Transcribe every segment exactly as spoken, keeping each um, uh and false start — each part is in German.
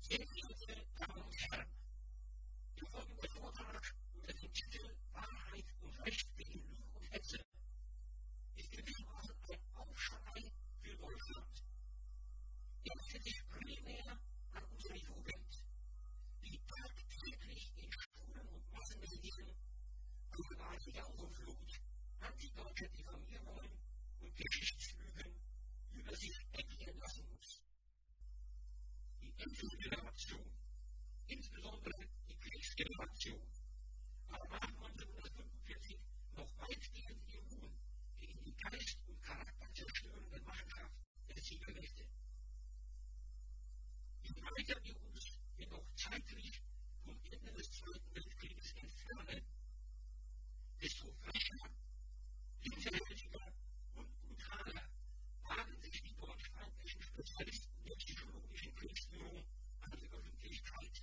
Sehr geehrte Damen und Herren, der folgende Vortrag unter dem Titel Wahrheit und Recht gegen Lüge und Hetze ist gewissermaßen ein Aufschrei für Deutschland. Er richtet sich primär an unsere Jugend, die tagtäglich in Schulen und Massenmedien eine geradezu Jahrhundertflut antideutscher Diffamierungen und Geschichtslügen über sich ergehen lassen muss. Die Enkelgeneration, insbesondere die Kriegsgeneration, war nach neunzehnhundertfünfundvierzig noch weitgehend immun gegen die geist- und charakterzerstörende Machenschaft der Siegermächte. Je weiter wir uns jedoch zeitlich vom Ende des Zweiten Weltkrieges entfernen, desto frecher, hinterhältiger und brutaler wagen sich die deutschfeindlichen Spezialisten der psychologischen Kriegsführung an die Öffentlichkeit.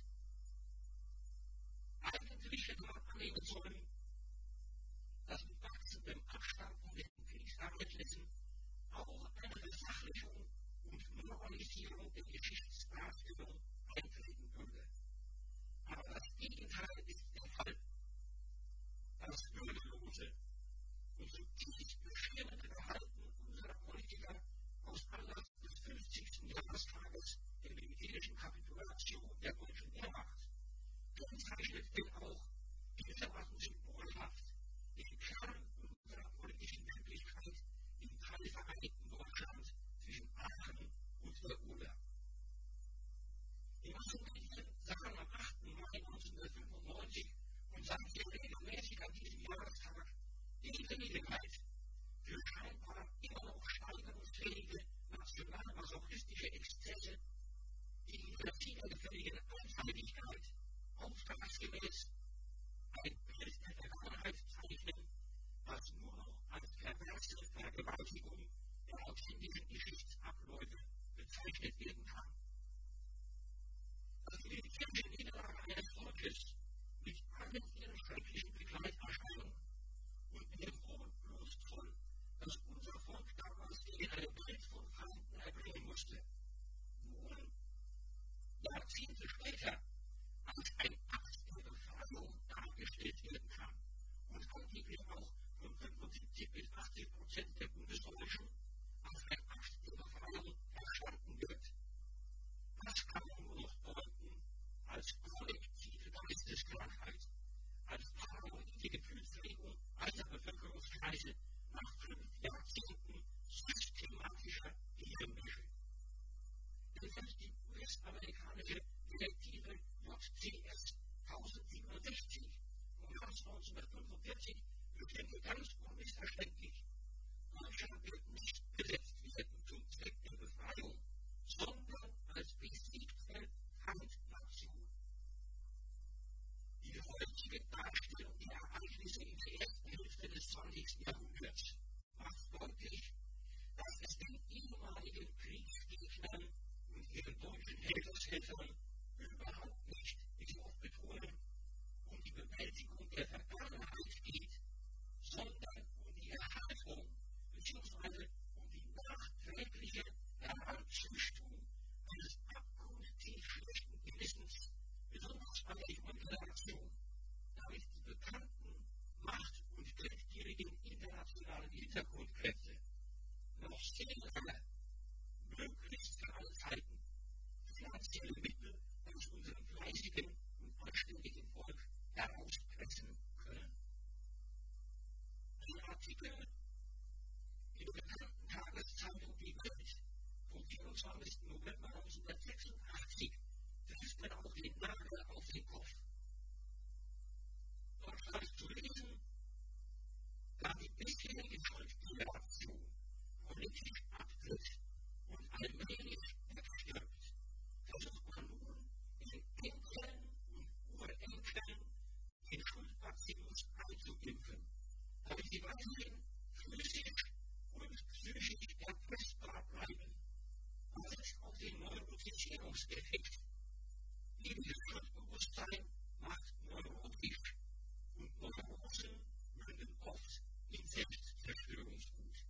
Eigentlich hätte man annehmen sollen, dass mit wachsendem Abstand von den Kriegsereignissen auch eine Versachlichung und Normalisierung der Geschichtsdarstellung eintreten würde. Aber das Gegenteil ist der Fall. Das würdelose und zutiefst beschämende Verhalten unserer Politiker aus Anlass des fünfzigsten Jahrestages der militärischen Kapitulation der deutschen Wehrmacht kennzeichnet denn auch gewissermaßen symbolhaft den Kern unserer politischen Wirklichkeit im teilvereinigten Deutschland zwischen Aachen und der Oder. Die Massenmedien sahen am achten Mai neunzehnhundertfünfundneunzig und seitdem regelmäßig an diesem Jahrestag die Gelegenheit für scheinbar immer noch steigerungsfähige nationalmasochistische Exzesse, die in der siegergefälligen Einseitigkeit auftragsgemäß ein Bild der Vergangenheit zeichnen, das nur noch als perverse Vergewaltigung der authentischen Geschichtsabläufe bezeichnet werden kann. Das militärische Niederlage eines Volkes mit allen ihren schrecklichen Begleiterscheinungen und mit dem hohen Blutzoll, das unser Volk damals gegen eine Welt von Feinden erbringen musste, nun, Jahrzehnte später, als ein Akt der Befreiung dargestellt werden kann und angeblich auch von fünfundsiebzig bis achtzig Prozent der Bundesdeutschen als ein Akt der Befreiung verstanden wird. Das kann man nur noch deuten als kollektive Geisteskrankheit, als paranoide Gefühlsregung einer Bevölkerungskreise nach fünf Jahrzehnten systematischer Gehirnwäsche. Denn selbst die U S-amerikanische Direktive J C S tausendsiebenundsechzig vom März neunzehnhundertfünfundvierzig bestimmte ganz unmissverständlich: Deutschland wird nicht besetzt werden zum Zweck der Befreiung, sondern als besiegte Feindnation. Die heutige Darstellung der Ereignisse in der ersten Hälfte des zwanzigsten Jahrhunderts macht deutlich, dass es den ehemaligen Kriegsgegnern und ihren deutschen Helfershelfern überhaupt nicht, wie sie oft betonen, um die Bewältigung der Vergangenheit geht, sondern um die Erhaltung bzw. um die nachträgliche Heranzüchtung eines abgrundtief schlechten Gewissens, besonders bei der jungen Generation, damit die bekannten macht- und geldgierigen internationalen Hintergrundkräfte noch sehr lange, möglichst für alle Zeiten, finanzielle Mittel aus unserem fleißigen und anständigen Volk herauspressen können. Ein Artikel in der bekannten Tageszeitung Die Welt vom vierundzwanzigsten November neunzehnhundertsechsundachtzig trifft man auch den Nagel auf den Kopf. Dort stand zu lesen, da die bisherige Schuldgeneration politisch abtritt und allmählich wegstirbt, versucht man nun, den Enkeln und Urenkeln den Schuldbazillus einzuimpfen, damit sie weiterhin physisch und psychisch erpressbar bleiben. Man setzt auf den Neurotisierungseffekt. Dieses Schuldbewusstsein macht neurotisch und Neurosen münden oft in Selbstzerstörungswut.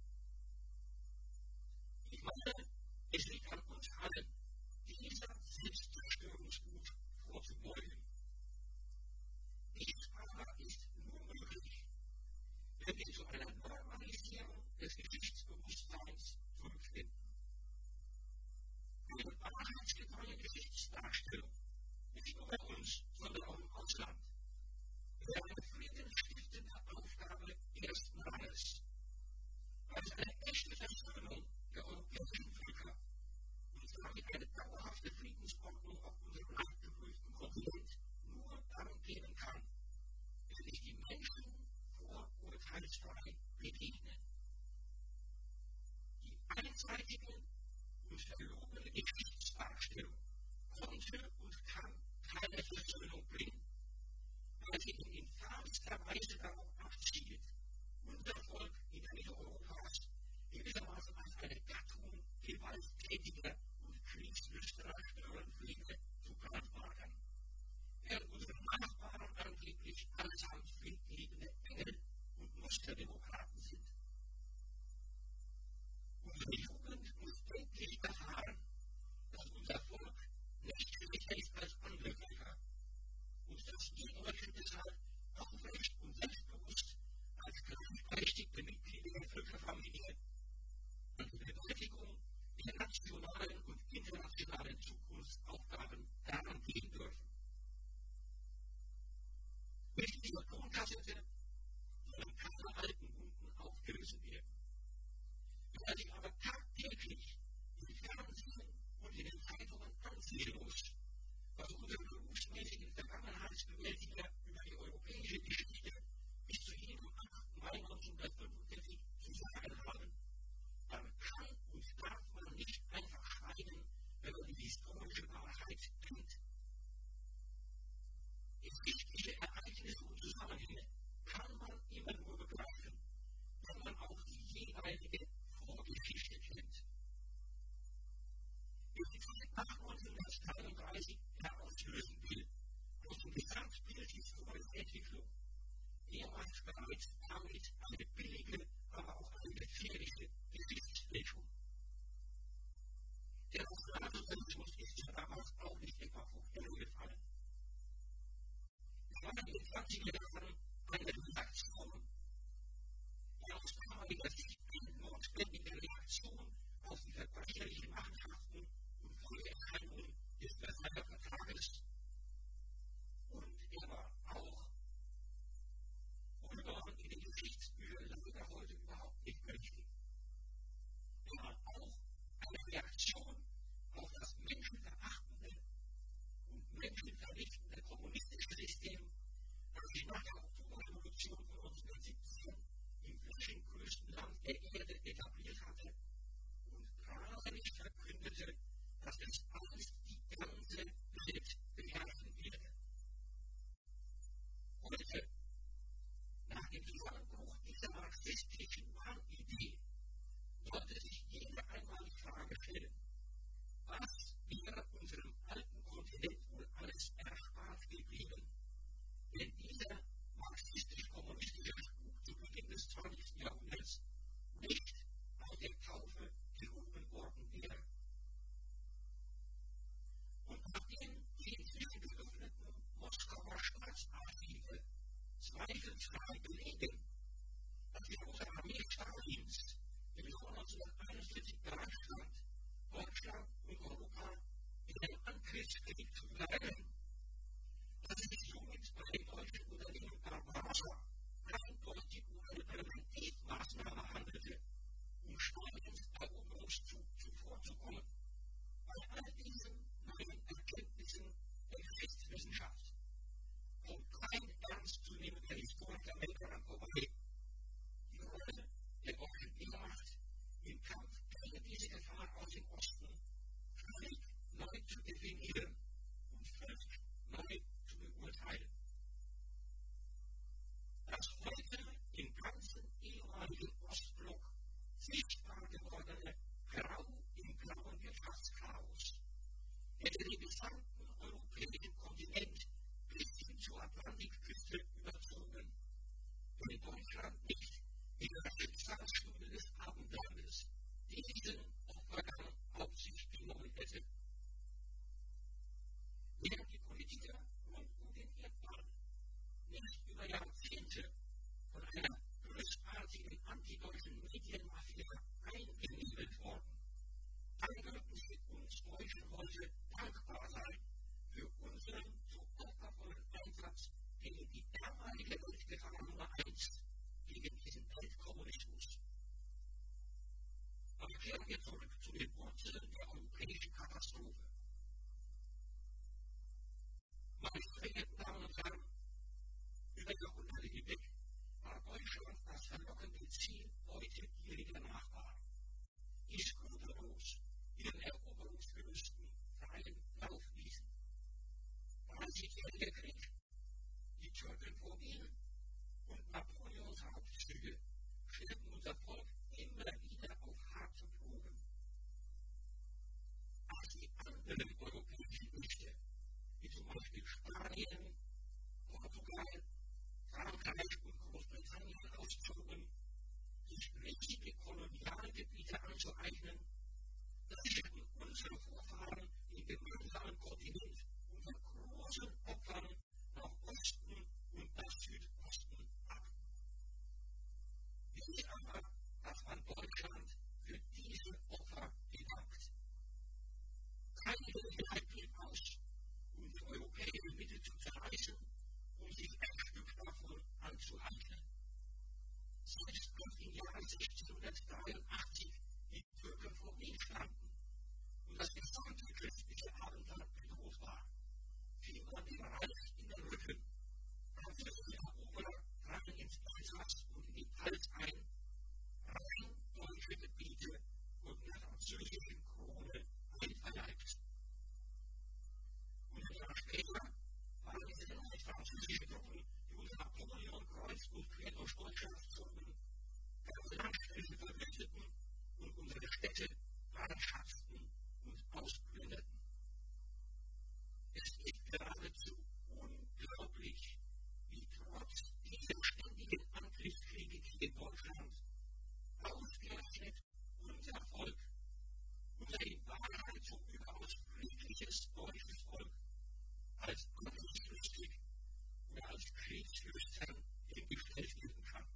Ich meine, es liegt an uns allen, dieser Selbstzerstörungswut wollen. Dies aber ist nur möglich, wenn wir zu einer Normalisierung des Geschichtsbewusstseins zurückfinden. Eine wahrheitsgetreue Geschichtsdarstellung, nicht nur bei uns, sondern auch im Ausland, wäre eine friedensstiftende Aufgabe ersten Ranges, weil es eine echte Versöhnung der europäischen Völker und damit eine dauerhafte Friedensordnung auf unserem leidgeprüften Kontinent nur darum gehen kann, wenn sich die Menschen vorurteilsfrei begegnen. Die einseitige und verlogene Geschichtsdarstellung konnte und kann keine Versöhnung bringen, weil sie in infamster Weise darauf abzielt, unser Volk in der Mitte Europas gewissermaßen als eine Gattung gewalttätiger und kriegslüsterer Störenfriede zu brandmarkern, während unsere Nachbarn angeblich allesamt friedliebende Engel und Musterdemokraten sind. Unsere Jugend muss endlich erfahren, dass unser Volk nicht schwächer ist als andere Völker und dass die Deutschen deshalb aufrecht und selbstbewusst als gleichberechtigte Mitglieder der Völkerfamilie an die Bewältigung der nationalen und internationalen Zukunftsaufgaben herangehen dürfen. Mit dieser Tonkassette sollen keine alten Wunden aufgerissen werden. Wer sich aber tagtäglich im Fernsehen und in den Zeitungen ansehen muss, was unsere berufsmäßigen Vergangenheitsbewältiger über die europäische Geschichte bis zu jenem achten Mai neunzehnhundertfünfundvierzig zu sagen haben, dann kann und darf man nicht einfach schweigen, wenn man die historische Wahrheit kennt. Geschichtliche Ereignisse und Zusammenhänge kann man immer nur begreifen, wenn man auch die jeweilige Vorgeschichte kennt. Wer die Zeit nach neunzehnhundertdreiunddreißig herauslösen will, aus dem Gesamtbild historischer Entwicklung, der macht bereits damit eine billige, aber auch eine gefährliche Geschichtsfälschung. Der Nationalsozialismus ist ja damals auch nicht etwa vom Himmel gefallen. Er war in den zwanziger Jahren eine Reaktion, ja aus damaliger Sicht eine notwendige Reaktion auf die verbrecherlichen Machenschaften und Folgeerscheinungen des Versailler Vertrages. Und er war auch, worüber man in den Geschichtsbüchern leider heute überhaupt nicht berichtet. Er war sollte dankbar sein für unseren so opfervollen Einsatz gegen die damalige Weltgefahr Nummer eins, gegen diesen Weltkommunismus. Aber kehren wir zurück zu den Wurzeln der europäischen Katastrophe. Meine verehrten Damen und Herren, über Jahrhunderte hinweg war Deutschland das verlockende Ziel heute gieriger Nachbarn, die skrupellos ihren Eroberungsgelüsten freien Lauf ließen. dreißigjähriger Krieg, die Türkenphobie und Napoleons Raubzüge stellten unser Volk immer wieder auf harte Proben. Als die anderen europäischen Mächte, wie zum Beispiel Spanien, Portugal, Frankreich und Großbritannien auszogen, sich riesige Kolonialgebiete anzueignen, sicherten unsere Vorfahren den gemeinsamen Kontinent unter großen Opfern nach Osten und nach Südosten ab. Wie aber hat man Deutschland für diese Opfer gedankt? Keine Gelegenheit blieb aus, um die europäische Mitte zu zerreißen und sich ein Stück davon anzueignen. Selbst als im Jahre sechzehnhundertdreiundachtzig die Türken vor Wien standen und das gesamte christliche Abendland bedroht war, fiel man dem Reich in den Rücken. Französische Eroberer drangen ins Elsass und in die Pfalz ein, rein deutsche Gebiete wurden der französischen Krone einverleibt. Und ein Jahr später waren diese neuen französischen Truppen, die unter Napoleon kreuz und quer durch Deutschland zogen, ganze Landstriche verwüsteten und unsere Städte brandschatzten und ausplünderten. Es ist geradezu unglaublich, wie trotz dieser ständigen Angriffskriege gegen Deutschland ausgerechnet unser Volk, unser in Wahrheit so überaus friedliches deutsches Volk, als angriffslustig oder als kriegslüstern hingestellt werden kann.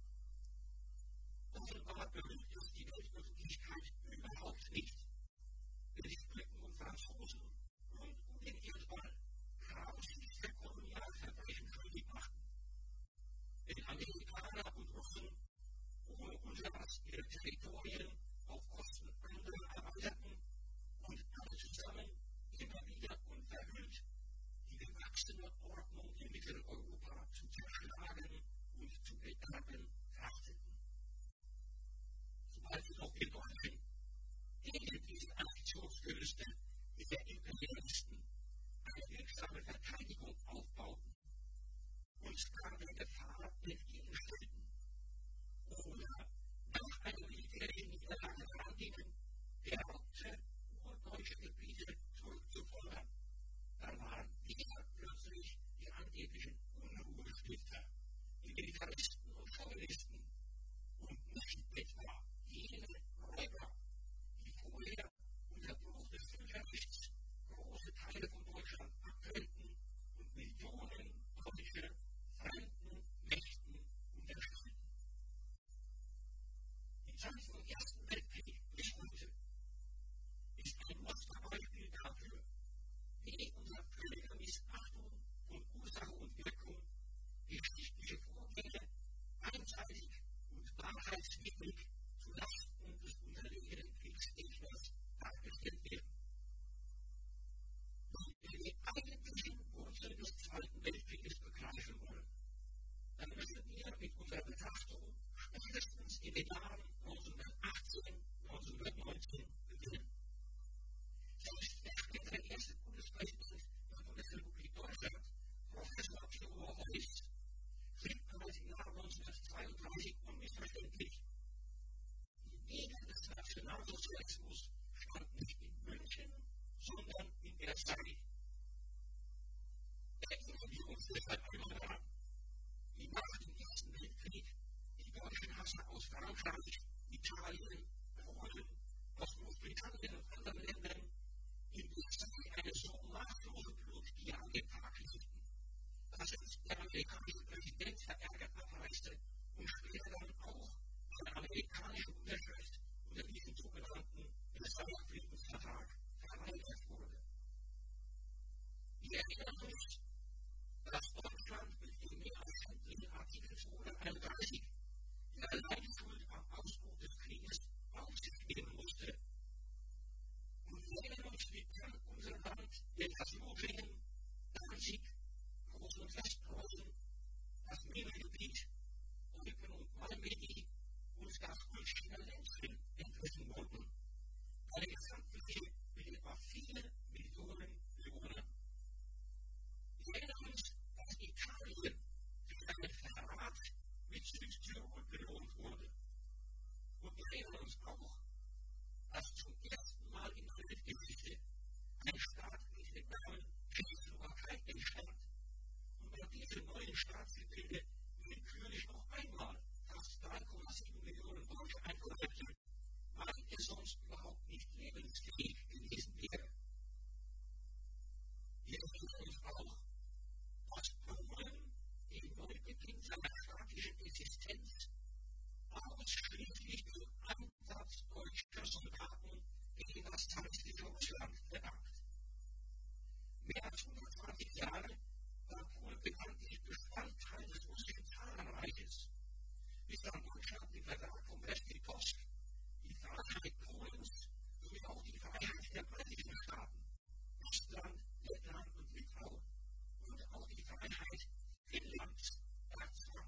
Offenbar berührt es die Weltöffentlichkeit überhaupt nicht, wenn die Briten und Franzosen rund um den Erdball grauslichste Kolonialverbrechen schuldig machten. Wenn Amerikaner und Russen ohne Unterlass ihre Territorien auf Kosten anderer erweiterten und alle zusammen immer wieder unverhüllt die gewachsene Ordnung in Mitteleuropa zu zerschlagen und zu beerben trachteten. Sobald sie noch den Deutschen gegen diese Aktionsgelüste der Imperialisten eine wirksame Verteidigung aufbauten und gar der Gefahr entgegenstellten oder nach einer militärischen Niederlage herangingen, glaubte, urdeutsche Gebiete zurückzufordern, dann waren wir plötzlich die angeblichen Unruhestifter, die Militaristen und Chauvinisten und nicht etwa jene Räuber, die vorher unter Bruch des Völkerrechts große Teile von Deutschland abtrennten und Millionen Deutsche fremden Mächten unterstützten. Die Zeit vom Ersten Weltkrieg bis heute ist ein Musterbeispiel dafür, wie unter völliger Missachtung von Ursache und Wirkung geschichtliche Vorgänge einseitig und wahrheitswidrig zu Lasten des unterlegenen Kriegsgegners dargestellt werden. Wenn wir die eigentlichen Wurzeln des Zweiten Weltkrieges begreifen wollen, dann müssen wir mit unserer Betrachtung spätestens in den Jahren neunzehnhundertachtzehn, neunzehnhundertneunzehn beginnen. Selbst der spätere erste Bundespräsident der Bundesrepublik Deutschland, Professor Theodor Heuss, schrieb bereits im Jahr neunzehnhundertzweiunddreißig unmissverständlich: Die Wiege des Nationalsozialismus stand nicht in München, sondern in Versailles. Erinnern wir uns deshalb einmal daran, wie nach dem Ersten Weltkrieg die deutschen Hasser aus Frankreich, Italien, Polen, aus Großbritannien und anderen Ländern in Versailles eine so maßlose Blutgier an den Tag legten, dass es der amerikanische Präsident verärgert abreiste und später dann auch eine amerikanische Unterschrift unter diesem sogenannten Versailler Friedensvertrag verweigert wurde. Wir erinnern uns, dass Deutschland mit dem mehr als sämtlichen Artikel zweihunderteinunddreißig der Alleinschuld am Ausbruch des Krieges auf sich nehmen musste. Und wir erinnern uns, wie dann unser Land den Versuchungen, Danzig, Groß- und Westpreußen, das Nebengebiet, Eupen und Malmedy und das Holsteiner Ländchen entrissen wurden. Eine Gesamtfläche mit etwa vier Millionen Bewohnern. Wir erinnern uns, dass Italien für seinen Verrat mit Südtirol belohnt wurde. Und wir erinnern uns auch, dass zum ersten Mal in der Weltgeschichte ein Staat mit dem Namen Tschechoslowakei entstand. Und bei diesem neuen Staatsgebilde willkürlich noch einmal fast drei Komma sieben Millionen Deutsche eingesetzt, weil es sonst überhaupt nicht lebensfähig gewesen wäre. Wir erinnern uns auch, dass Polen im Neubeginn seiner staatlichen Existenz ausschließlich den Einsatz deutscher Soldaten gegen das zaristische Russland verdankt. Mehr als hundertzwanzig Jahre war Polen bekanntlich Bestandteil des russischen Zarenreiches, bis dann Deutschland im Vertrag von Brest-Litovsk die Freiheit Polens sowie auch die Freiheit der baltischen Staaten, Estland, Lettland und Litauen und auch die Freiheit Finnlands erzwang.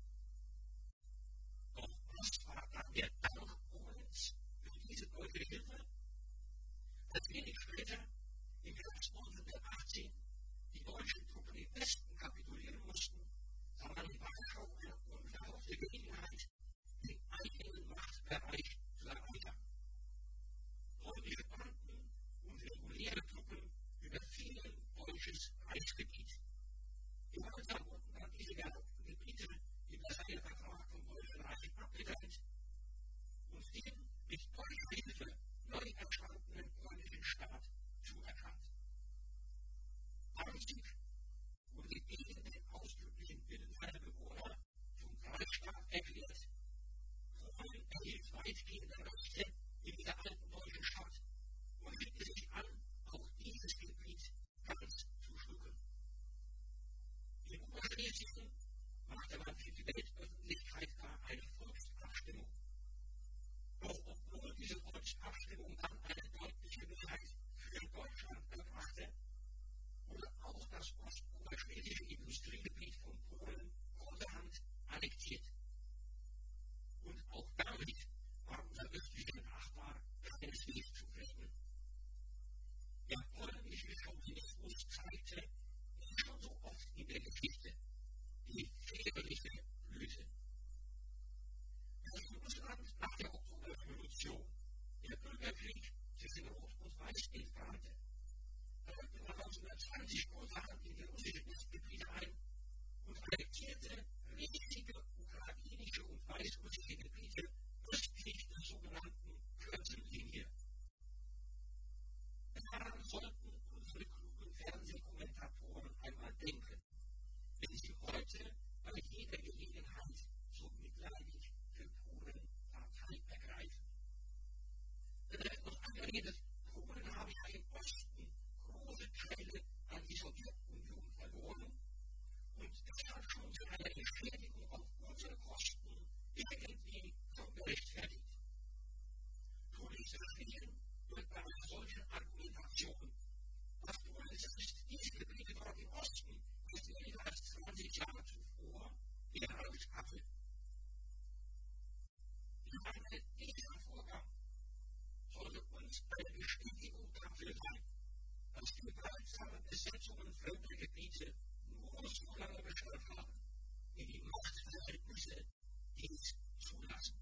Doch was war dann der Dank Polens für diese deutsche Hilfe? Als wenig später, im Herbst neunzehnhundertachtzehn, die deutschen Truppen im Westen kapitulieren mussten, sah man in Warschau eine unverhoffte Gelegenheit, den eigenen Machtbereich zu erweitern. Polnische Banden und reguläre Truppen überfielen deutsches Reichsgebiet. Gemeinsam wurden dann diese geraubten Gebiete im Versailler Vertrag vom Deutschen Reich abgetrennt und den mit deutscher Hilfe neu entstandenen polnischen Staat zuerkannt. Danzig wurde gegen den ausdrücklichen Willen seiner Bewohner zum Freistaat erklärt. Polen erhielt weitgehende Rechte in der alten deutschen Stadt und legte sich an, auch dieses Gebiet ganz zu schlucken. In Oberschlesien machte man für die Weltöffentlichkeit gar eine Volksabstimmung. Doch obwohl diese Volksabstimmung dann eine deutliche Mehrheit für Deutschland erbrachte, wurde auch das ostoberschlesische Industriegebiet von Polen kurzerhand annektiert. Und auch damit war unser östlicher Nachbar keineswegs zufrieden. Der polnische Chauvinismus zeigte, wie schon so oft in der Geschichte, die väterliche Blüte. Das Russland nach der Oktoberrevolution, der Bürgerkrieg zwischen Rot und Weiß entbrannte, trat neunzehnhundertzwanzig kurzerhand in die russischen Westgebiete ein und annektierte riesige ukrainische und weißrussische Gebiete östlich der sogenannten Kürzenlinie. Daran sollten unsere klugen Fernsehkommentatoren einmal denken, wenn sie heute bei jeder Gelegenheit so mitleidig für Polen Partei ergreifen. Vielleicht noch angeredet, Polen habe ja im Osten große Teile an die Sowjetunion verloren und deshalb schon zu einer Entschädigung auf unsere Kosten irgendwie schon gerechtfertigt. Tun ist verstehen wird bei einer solchen Argumentation, dass Polen selbst diese Gebiete dort im Osten erst weniger als zwanzig Jahre zuvor erreicht hatte. Gerade dieser Vorgang sollte uns eine Bestätigung dafür sein, dass gewaltsame Besetzungen fremder Gebiete nur so lange Bestand haben, wie die Machtverhältnisse dies zulassen.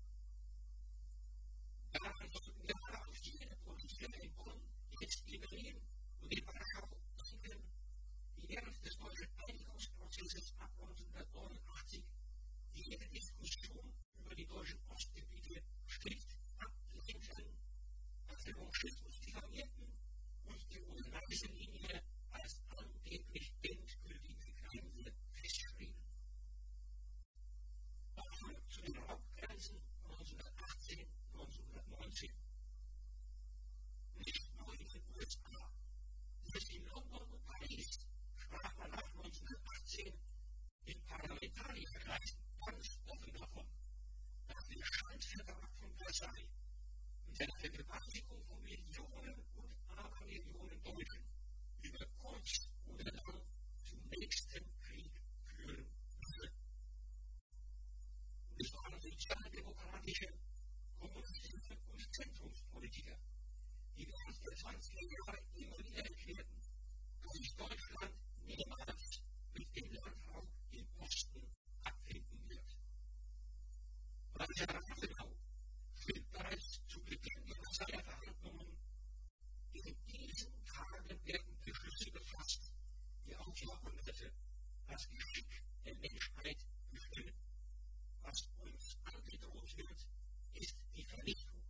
Daran sollten gerade auch jene Politiker in Bonn, jetzt in Berlin und in Warschau denken, die während des deutschen Einigungsprozesses ab neunzehnhundertneunundachtzig jede Diskussion über die deutschen Ostgebiete strikt ablehnten, Verfügungsschutz diffamierten und die Ulm-Reiselinie als angeblich endgültige Grenze festschrieben. Auch zu den Raubgrenzen neunzehnhundertachtzehn, neunzehnhundertneunzehn. Nicht nur in den U S A, selbst in London und Paris die auf Jahrhunderte das Geschick der Menschheit bestimmen. Was uns angedroht wird, ist die Vernichtung.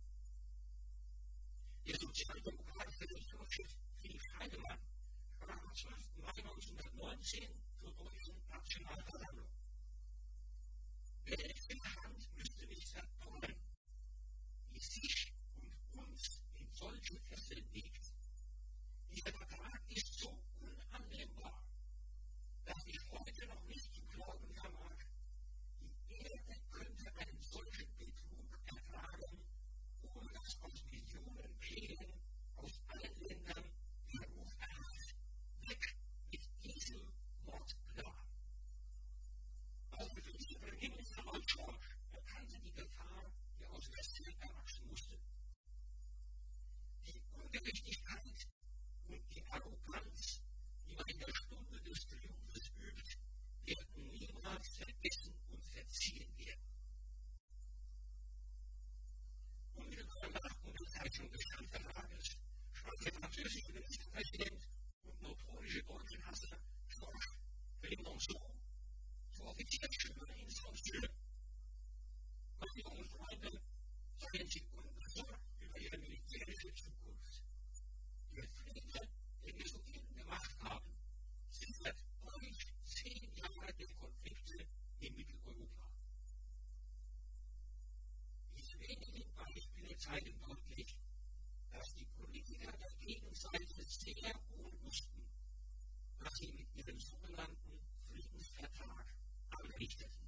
Der Sozialdemokrat Friedrich Heidemann sprach am zwölften Mai neunzehnhundertneunzehn zur Deutschen Nationalversammlung. Welche Hand müsste mich verdorren, die sich und uns in solche Fesseln legt? Dieser Vertrag ist so unannehmbar, dass ich heute noch nicht zu glauben vermag. Die Erde könnte einen solchen Betrug ertragen, ohne dass aus Millionen Plänen aus allen Ländern der Ruf erhält. Weg mit diesem Mordplan. Auch der Premierminister George erkannte die Gefahr, die aus Western erwachsen musste. Die Ungerechtigkeit und die Arroganz, die man in der Stunde des Triumphes übt, werden niemals vergessen und verziehen werden. Unmittelbar nach Unterzeichnung des Stadtvertrages sprach der französische Ministerpräsident und notorische Deutschenhasser Georges Clemenceau zur Offiziersstimme ins Konsul. Meine jungen Freunde, seien Sie unbesorgt über Ihre militärische Zukunft. Der Friede, den wir soeben gemacht haben, sichert euch zehn Jahre der Konflikte in Mitteleuropa. Diese wenigen Beispiele zeigen deutlich, dass die Politiker der Gegenseite sehr wohl wussten, was sie mit ihrem sogenannten Friedensvertrag anrichteten.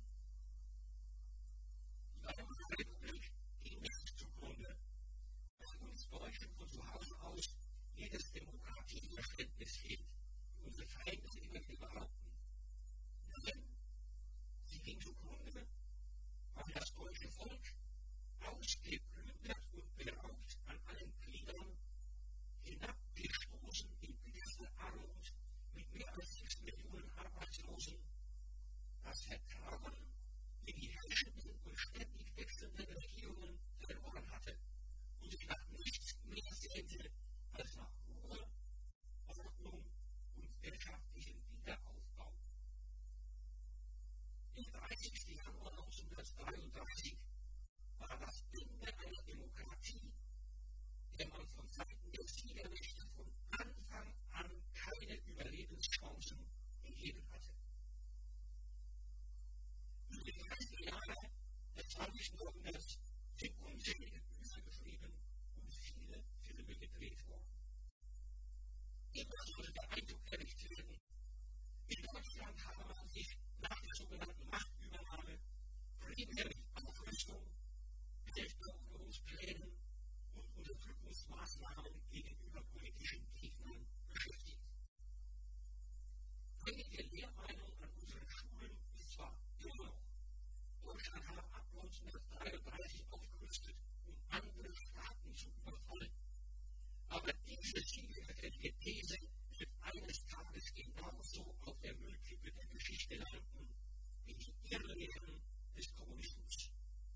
Die Weimarer Republik ging nicht zugrunde, weil uns Deutschen von zu Hause aus jedes Demokratieverständnis fehlt, wie unsere Feinde immer wieder behaupten. Nein, sie ging zugrunde, weil das deutsche Volk ausgeplündert und beraubt an allen Gliedern, hinabgestoßen in bitterste Armut mit mehr als sechs Millionen Arbeitslosen, das Vertrauen in die herrschenden und ständig wechselnden Regierungen verloren hatte und sich nach nichts mehr sehnte als nach Ruhe, Ordnung und wirtschaftlichem Wiederaufbau. Im dreißigsten Januar neunzehnhundertdreiunddreißig war das Ende einer Demokratie, der man von Seiten der Siegermächte von Anfang an keine Überlebenschancen gegeben hatte. Über die dreißig Jahre des zwanzigsten Jahrhunderts sind unzählige Bücher geschrieben und viele Filme gedreht worden. Immer sollte der Eindruck erweckt werden, in Deutschland habe man sich nach der sogenannten Machtübernahme primär mit Aufrüstung, Welteroberungsplänen und Unterdrückungsmaßnahmen gegenüber politischen Gegnern beschäftigt. Einige Lehrmeinung an unseren Schulen ist zwar immer noch, Deutschland habe ab neunzehnhundertdreiunddreißig aufgerüstet, um andere Staaten zu überfallen. Aber diese siegerfällige These wird eines Tages genauso auf der Müllkippe der Geschichte landen, wie die Irrlehren des Kommunismus.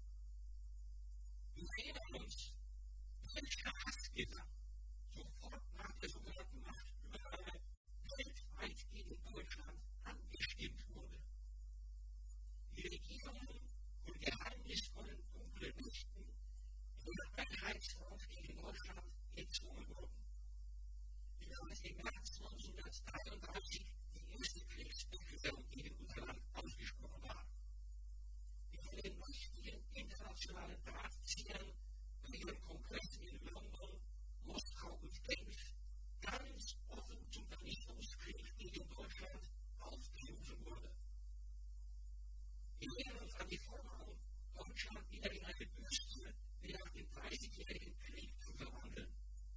Wir erinnern uns, welcher Hassgedanke sofort nach der sogenannten Machtübernahme weltweit gegen Deutschland angestimmt wurde. Die Regierungen und geheimnisvollen dunklen Mächten in der Einheitsfront gegen Deutschland gezwungen wurden. Wie als im März neunzehnhundertdreiunddreißig die erste Kriegserklärung gegen unser Land ausgesprochen war. Die von den mächtigen internationalen Drahtziehern bei ihren Kongressen in London, Moskau und Genf ganz offen zum Vernichtungskrieg gegen Deutschland aufgerufen wurde. Wir erinnern uns an die Forderung, Deutschland wieder in eine Wüste wie nach dem dreißigjährigen Krieg zu verwandeln.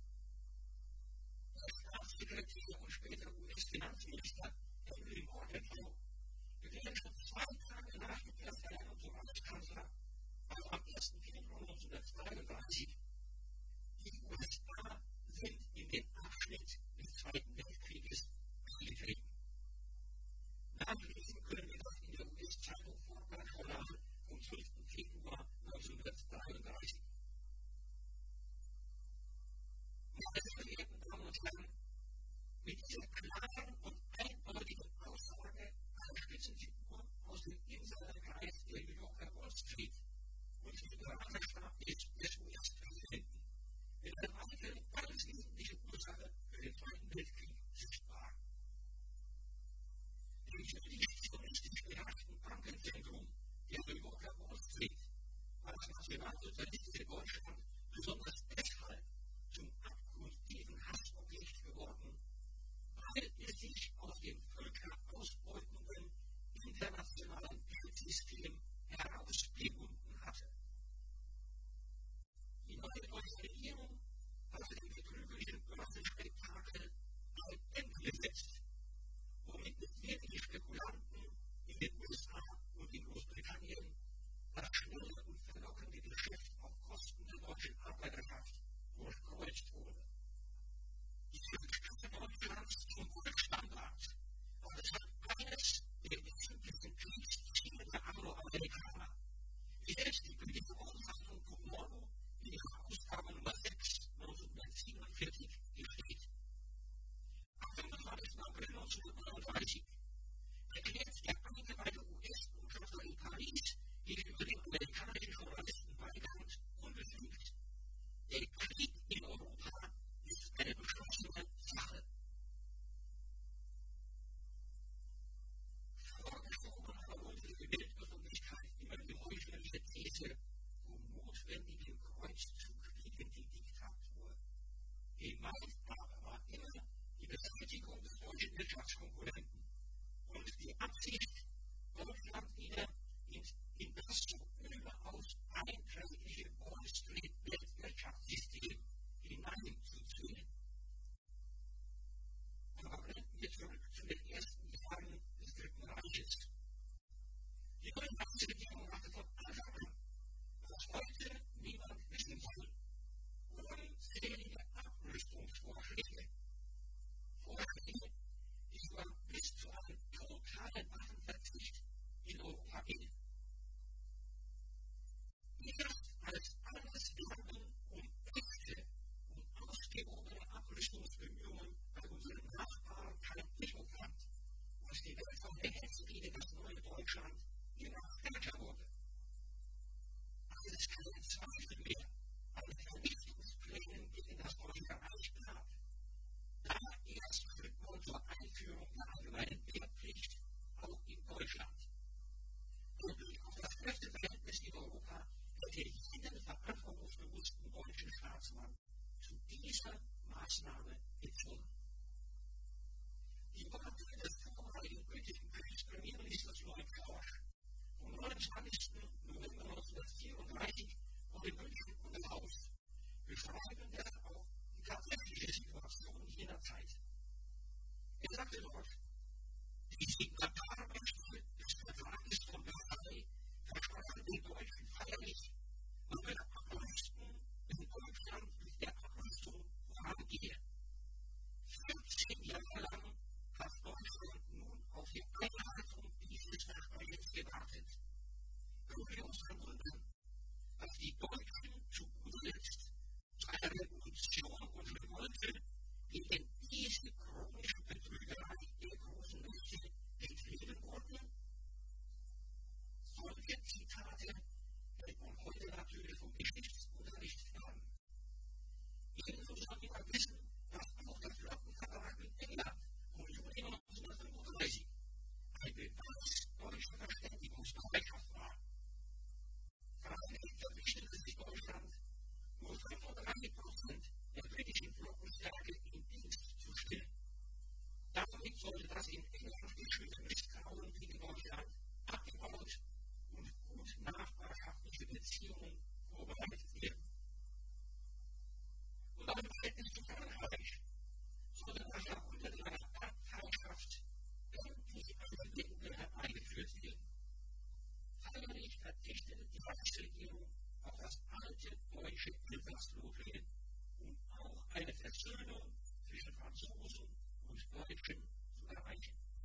Der Staatssekretär und später U S-Finanzminister Henry Morgenthau erklärte schon zwei Tage nach dem Ersternennung zum Reichskanzler, also am ersten Februar neunzehnhundertdreiunddreißig, die U S A sind in den Abschnitt des Zweiten Weltkrieges eingetreten. Nachlesen können wir das in der U S-Zeitung Foreign Journal vom fünften Februar neunzehnhundertdreiunddreißig. Meine verehrten Damen und Herren, mit dieser klaren und Beseitigung des deutschen Wirtschaftskonkurrenten und die Absicht, Deutschland wieder in, in das so überaus einträgliche Wall Street-Weltwirtschaftssystem hineinzuzwingen. Aber wenden wir zurück zu den ersten Jahren des Dritten Reiches. Die neue Reichsregierung machte von Anfang an, was heute niemand wissen soll, unzählige Abrüstungsvorschläge. Vorschläge, die sogar bis zu einem totalen Waffenverzicht in Europa gehen. Erst als alles Werben um echte und ausgewogene Abrüstungsbemühungen bei unseren Nachbarn kein Echo fand, was die Welt von der Hetzrede das neue Deutschland immer stärker wurde. Als es keinen Zweifel mehr an den Vernichtungsplänen gegen das Deutsche Reich gab, da erst führt man zur Einführung der allgemeinen Wehrpflicht auch in Deutschland. Der Blick auf das Kräfteverhältnis in Europa hätte jeden verantwortungsbewussten deutschen Staatsmann zu dieser Maßnahme gezwungen. Die Worte des vormaligen britischen Premierministers Lloyd George vom neunundzwanzigsten November neunzehnhundertvierunddreißig vor dem britischen Unterhaus beschreiben deshalb auch die tatsächliche Situation jener Zeit. Er sagte dort, die Signatarmächte des Vertrages von Versailles versprachen den Deutschen feierlich, man würde abrüsten, wenn Deutschland mit der Abrüstung vorangehe. vierzehn Jahre lang hat Deutschland nun auf die Einhaltung dieses Versprechens gewartet. Können wir uns verwundern, dass die Deutschen zu guter Letzt zu einer Revolution und Revolte gegen diese chronische Betrügerei der großen Mächte getrieben wurden? Solche Zitate hält man heute natürlich vom Geschichtsunterricht fern. Ebenso soll jeder wissen, dass auch der Flottenvertrag mit England vom Juli neunzehnhundertfünfunddreißig ein Beweis deutscher Verständigungsbereitschaft war. Freilich verpflichtete sich Deutschland, nur fünfunddreißig Prozent der britischen Flottenstärke in Dienst zu stellen. Damit sollte das in England geschürte Misstrauen gegen Deutschland abgebaut und gut nachbarschaftliche Beziehungen vorbereitet werden. Und beim Verhältnis zu Frankreich sollte nach jahrhundertelanger Erbfeindschaft endlich eine Wende herbeigeführt werden. Feierlich verzichtete die Reichsregierung auf das alte deutsche Elsass-Lothringen, um auch eine Versöhnung zwischen Franzosen und Deutschen zu erreichen.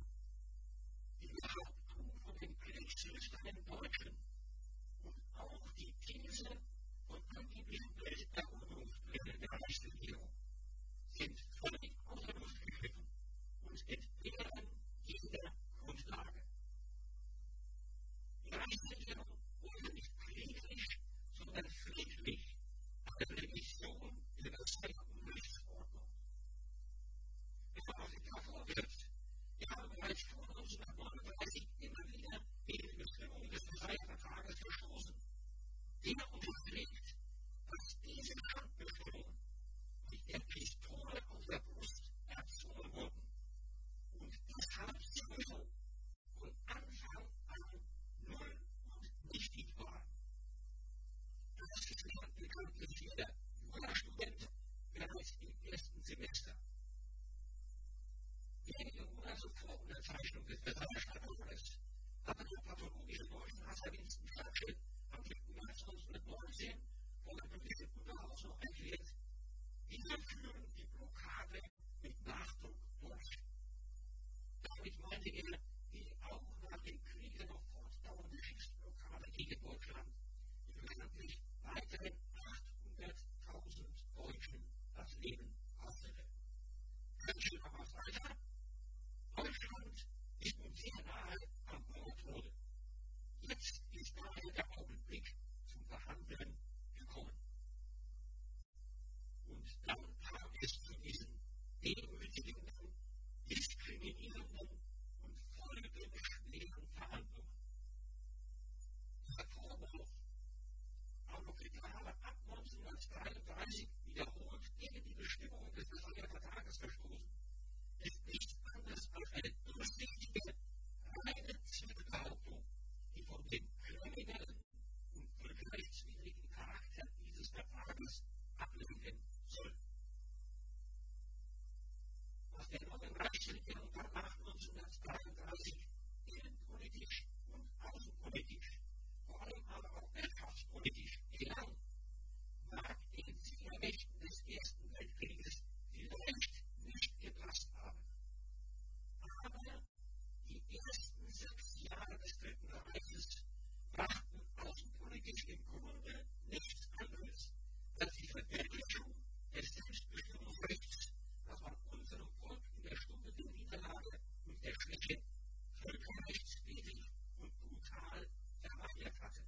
politisch gelang, mag den Siegermächten des Ersten Weltkrieges vielleicht nicht gepasst haben. Aber die ersten sechs Jahre des Dritten Reiches brachten außenpolitisch im Grunde nichts anderes als die Verwirklichung des Selbstbestimmungsrechts, das man unserem Volk in der Stunde der Niederlage und der Schwäche völkerrechtswidrig und brutal verweigert hatte.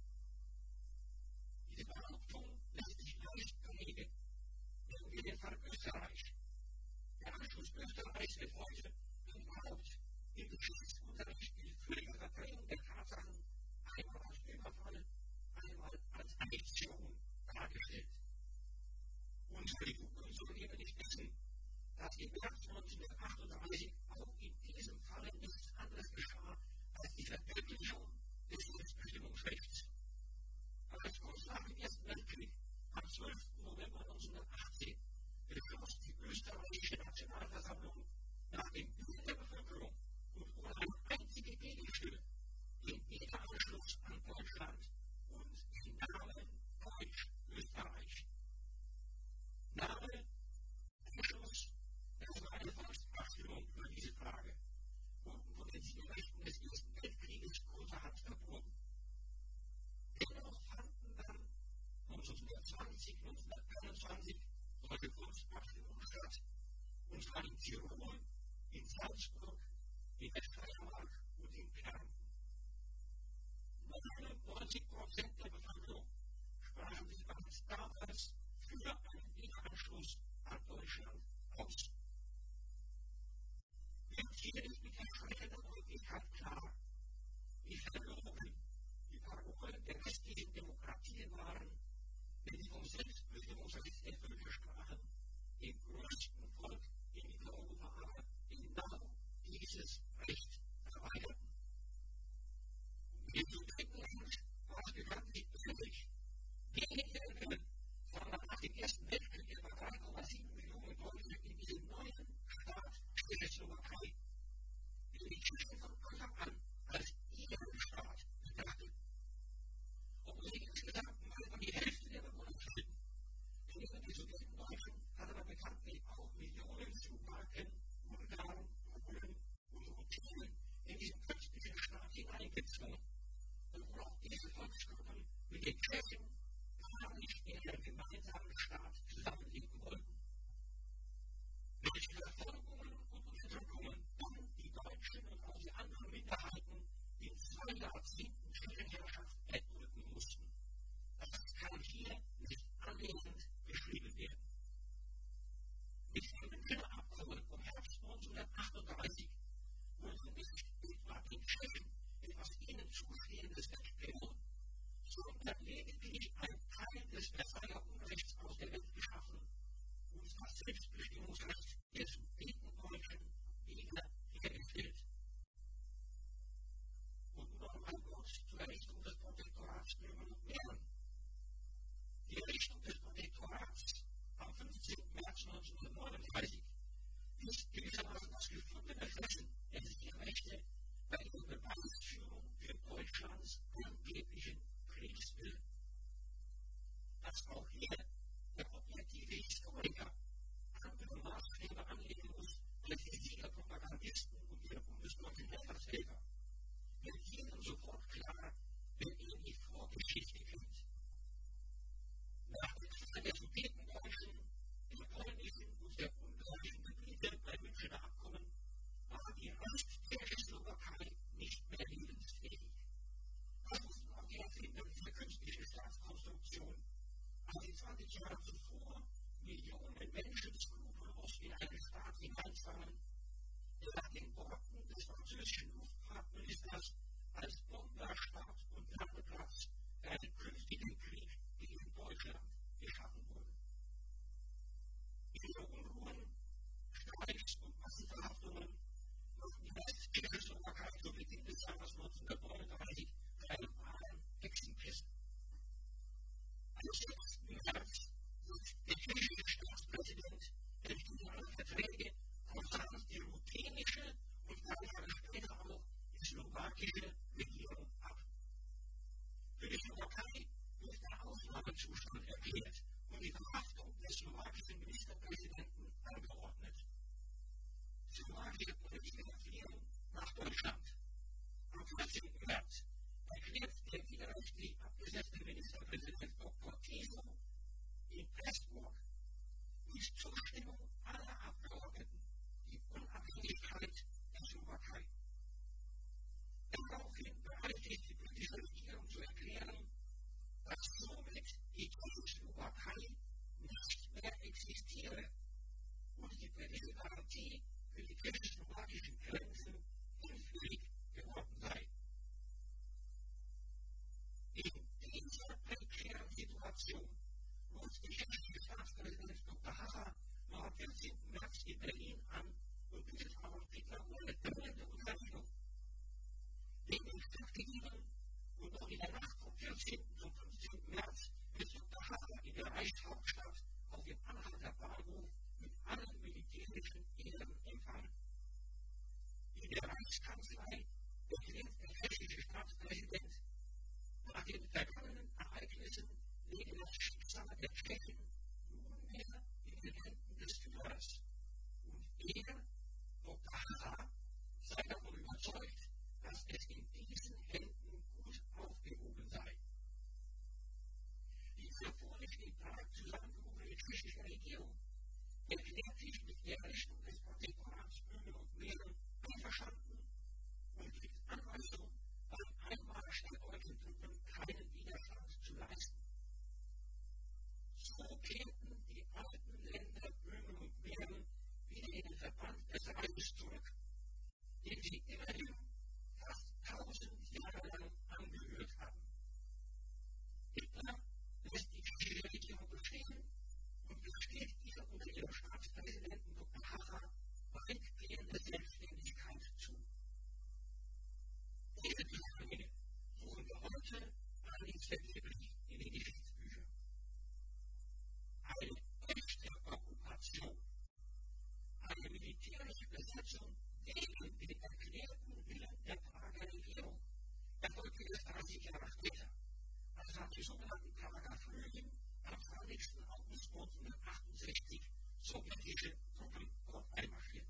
Diese Behauptung lässt sich leicht belegen. Nehmen wir den Fall Österreich. Der Anschluss Österreichs wird heute überhaupt im Geschichtsunterricht in völliger Verdrängung der Tatsachen einmal als Überfall, einmal als Annexion dargestellt. Unsere Jugend soll eben nicht wissen, dass im März neunzehnhundertachtunddreißig auch in diesem Falle nichts anderes geschah als die Verwirklichung des Selbstbestimmungsrechts. Als kurz nach dem Ersten Weltkrieg, am zwölften November neunzehnhundertachtzehn, beschloss die österreichische Nationalversammlung nach dem Willen der Bevölkerung und ohne eine einzige Gegenstimme den Wiederanschluss an Deutschland und den Namen Deutsch-Österreich. Name, Anschluss, das war eine Volksabstimmung über diese Frage, wurden von den Siegermächten des Ersten Weltkrieges kurzerhand verboten. Dennoch fanden dann neunzehnhundertzwanzig, neunzehnhunderteinundzwanzig solche Volksabstimmungen statt, und zwar in Tirol, in Salzburg, in der Steiermark und in Kärnten. neunundneunzig Prozent der Bevölkerung sprachen sich bereits damals für einen Wiederanschluss an Deutschland aus. Wird hier nicht mit erschreckender Deutlichkeit klar, wie verlogen die Parolen der westlichen Demokratien waren, wenn sie vom Selbstbestimmungsrecht der Völker sprachen, dem größten Volk in Mitteleuropa aber genau dieses Recht verweigerten. Und in dem dritten Land war es bekanntlich ähnlich. Wenige Länder, sondern nach dem Ersten Weltkrieg etwa drei Komma sieben Millionen Deutsche in diesem neuen Staat Tschechoslowakei, die die Tschechen von Anfang an als ihren Staat betrachteten. Obwohl sie insgesamt nur etwa die Hälfte der Bewohner zählten. Neben den Sudetendeutschen hatte man bekanntlich auch Millionen Slowaken, Ungarn, Polen und Rumänen in diesen künstlichen Staat hineingezwungen. Und wo auch diese Volksgruppen mit den Tschechen gar nicht in einem gemeinsamen Staat zusammenleben wollten. Welche Verfolgungen und Unterdrückungen dann die Deutschen und auch die anderen Minderheiten in zwei Jahrzehnten Tschechenherrschaft erdulden mussten, das kann hier nicht annähernd beschrieben werden. Mit dem Münchner Abkommen vom Herbst neunzehnhundertachtunddreißig wurde nicht etwa den Tschechen etwas ihnen Zustehendes weggenommen, sondern lediglich ein Teil des Versailler Unrechts aus der Welt geschaffen und das Selbstbestimmungsrecht der Sudetendeutschen wieder hergestellt. Und noch ein Wort zur Errichtung des Protektorats Böhmen und Mähren. Die Errichtung des Protektorats am fünfzehnten März neunzehnhundertneununddreißig ist gewissermaßen das gefundene Fressen der Siegermächte bei der Beweisführung für Deutschlands angeblichen Kriegswillen. Dass auch hier der objektive Historiker andere Demokratie für die tschechoslowakischen Grenzen hinfällig geworden sei. In dieser prekären Situation ruft der tschechische Staatspräsident Doktor Hacha noch am vierzehnten März in Berlin an und bittet Adolf Hitler um eine dringende Unterredung. Wegen den Stadtgebieten und noch in der Nacht vom vierzehnten zum fünfzehnten März ist Doktor Hacha in der Reichshauptstadt auf dem Anhalter Bahnhof mit allen militärischen Ehren empfangen. In der Reichskanzlei erklärt der tschechische Staatspräsident, nach den vergangenen Ereignissen lege das Schicksal der Tschechen nunmehr in den Händen des Führers. Und er, Doktor Hacha, sei davon überzeugt, dass es in diesen Händen gut aufgehoben sei. Die für vorlich in Prag zusammengerufene tschechische Regierung erklärt sich mit der Errichtung des Protektorats Böhmen und Mähren einverstanden und gibt Anweisung, beim Einmarsch der deutschen Truppen keinen Widerstand zu leisten. So kehrten die alten Länder Böhmen und Mähren wieder in den Verband des Reiches zurück, dem sie immerhin fast tausend Jahre lang angehört haben. Hitler lässt die tschechische Regierung bestehen und gesteht ihr unter ihrem Staatspräsidenten Doktor Hacha weitgehende Selbstständigkeit zu. Diese Zusammenhänge suchen wir heute allerdings vergeblich in den Geschichtsbüchern. Eine echte Okkupation, eine militärische Besetzung gegen den erklärten Willen der Prager Regierung erfolgte erst dreißig Jahre später, als nach dem sogenannten Prager Frühling am zwanzigsten August neunzehnhundertachtundsechzig sowjetische Truppen dort einmarschierten.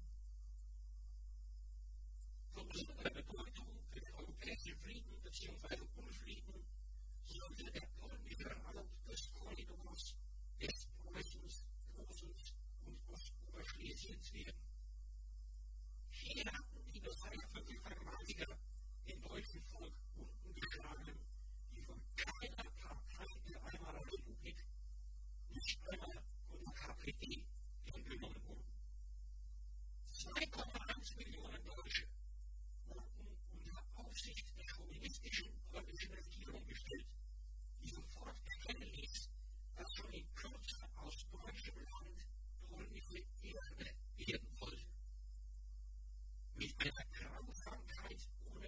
Von besonderer Bedeutung für den europäischen Frieden bzw. Unfrieden sollte der polnische Raum des Korridors Westpreußens, Preußens und Ostoberschlesiens werden. Hier hatten die Befreier für die Vergewaltiger den deutschen Volk Wunden geschlagen, die von keiner Partei der Weimarer Republik, nicht einmal von der K P D, hingenommen wurden. zwei Komma eins Millionen Deutsche wurden unter Aufsicht der kommunistischen polnischen Regierung gestellt, die sofort erkennen ließ, dass schon in Kürze aus deutschem Land polnische Erde werden wollte. Mit einer Grausamkeit ohne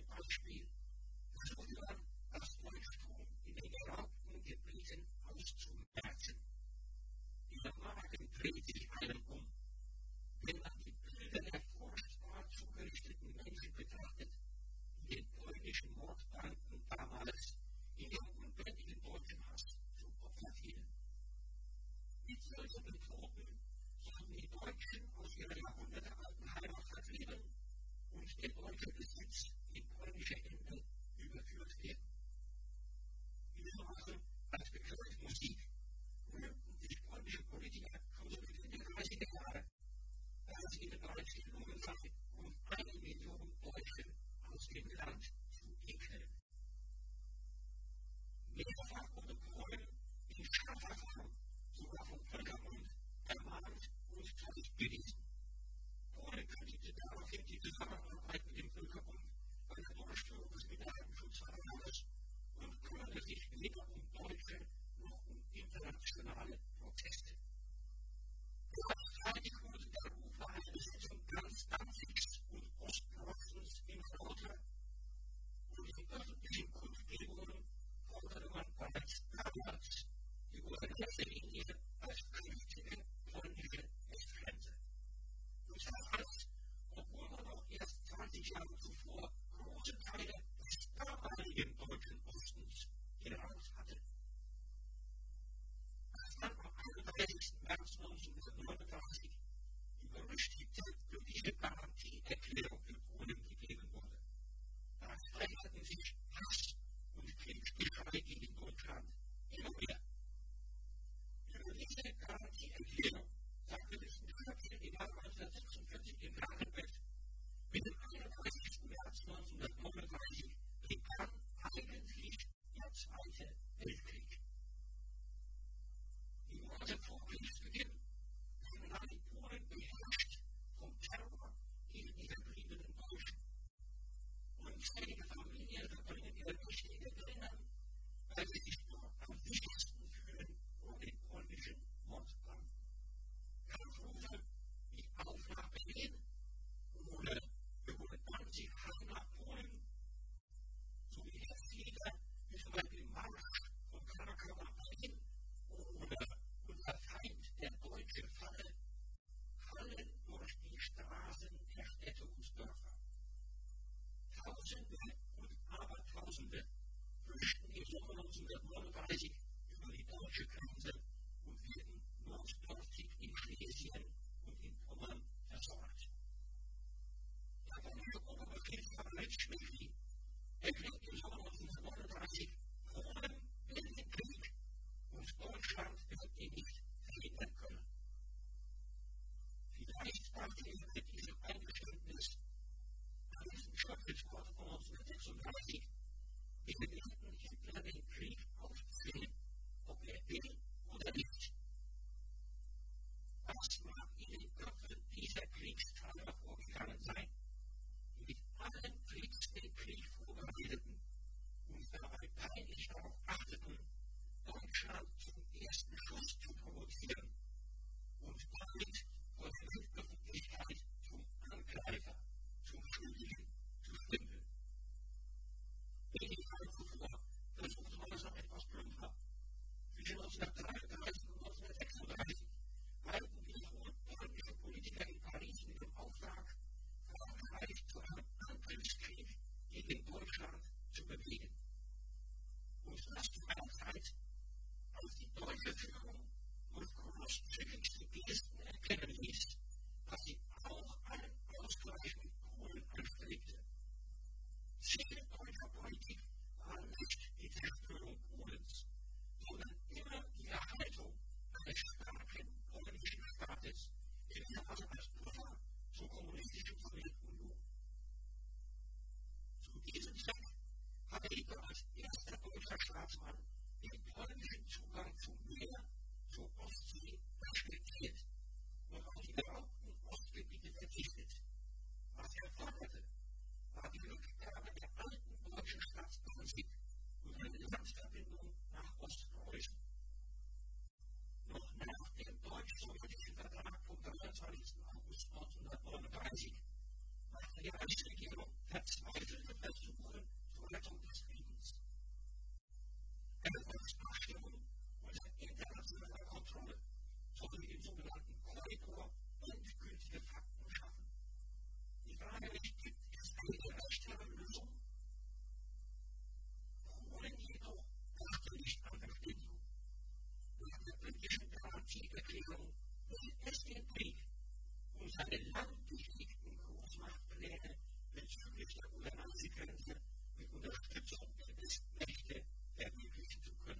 Grenze mit Unterstützung der Westmächte verwirklichen zu können.